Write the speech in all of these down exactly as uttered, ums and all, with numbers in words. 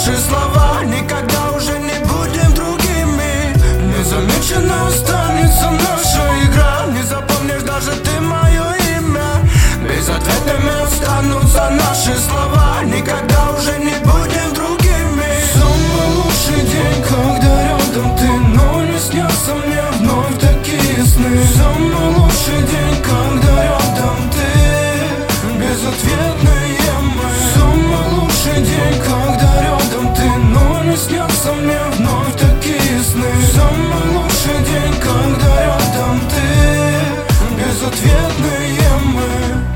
наши слова никогда уже не будем другими. Незамеченно останется наша игра. Не запомнишь даже ты мое имя. Безответными останутся наши слова. Никогда уже не будем другими. Самый лучший день, когда рядом ты, но не снятся мне вновь такие сны. Самый лучший день, когда рядом ты, безответные мы. Самый лучший день, когда рядом ты, но не снятся мне вновь такие сны. Самый лучший день, когда рядом ты, безответные мы.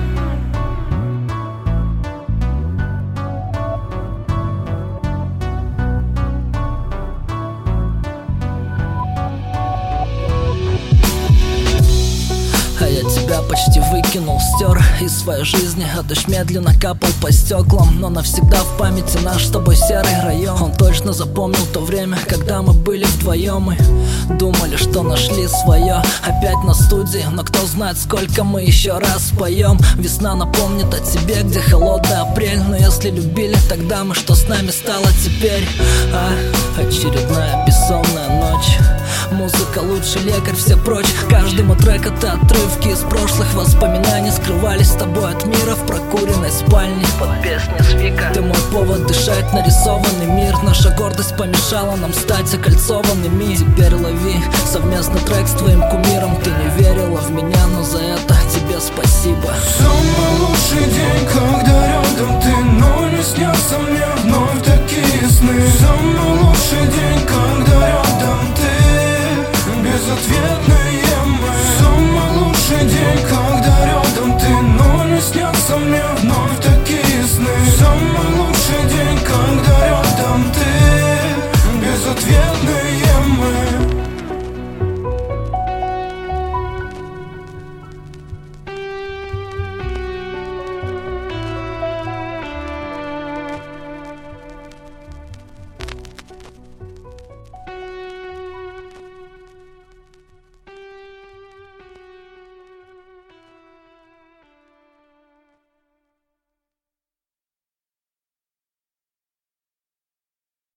А я тебя почти выкинул, стер из своей жизни, а дождь медленно капал по стеклам. Но навсегда в памяти наш с тобой серый район. Он точно запомнил то время, когда мы были вдвоем и думали, что нашли свое. Опять на студии, но кто знает, сколько мы еще раз споем. Весна напомнит о тебе, где холодный апрель. Но если любили тогда мы, что с нами стало теперь? А, очередная бессонная ночь. Музыка лучший лекарь, все прочь. Каждый мой трек это отрывки из прошлых воспоминаний. Скрывались с тобой от мира в прокуренной спальне под песни Свика. Ты мой повод дышать, нарисованный мир. Наша гордость помешала нам стать окольцованными. Теперь лови совместный трек с твоим кумиром. Ты не верила в меня, но за это тебе спасибо. Самый лучший день, когда рядом ты, но не снятся мне вновь такие сны. Самый лучший день, когда рядом